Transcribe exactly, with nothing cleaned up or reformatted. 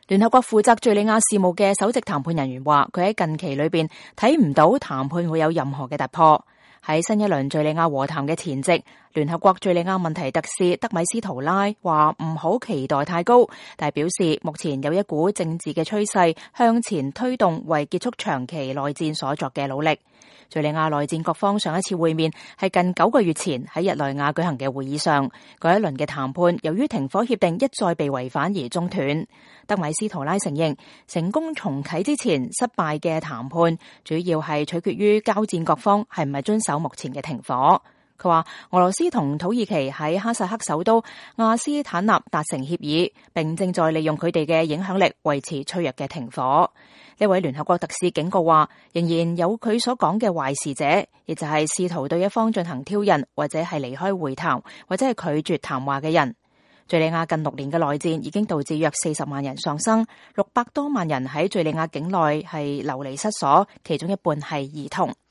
聯合國負責敘利亞事務嘅首席談判人員話，佢喺近期裏邊睇唔到談判會有任何嘅突破。喺新一輪敘利亞和談嘅前夕，聯合國敘利亞問題特使德米斯圖拉話唔好期待太高，但係表示目前有一股政治嘅趨勢向前推動，為結束長期內戰所作嘅努力。敘利亞內戰各方上一次會面係近九個月前喺日內瓦舉行嘅會議上，嗰一輪嘅談判由於停火協定一再被違反而中斷。德米斯圖拉承認，成功重啟之前失敗嘅談判主要係取決於交戰各方係唔係遵守目前嘅停火。佢話俄羅斯同土耳其喺哈薩克首都亞斯坦納達成協議，並正在利用佢哋嘅影響力維持脆弱嘅停火。呢位聯合國特使警告話，仍然有佢所講嘅壞事者，亦就係試圖對一方進行挑釁，或者係離開會談，或者係拒絕談話嘅人。敘利亞近六年嘅內戰已經導致約四十萬人喪生，六百多萬人喺敘利亞境內係流離失所，其中一半係兒童。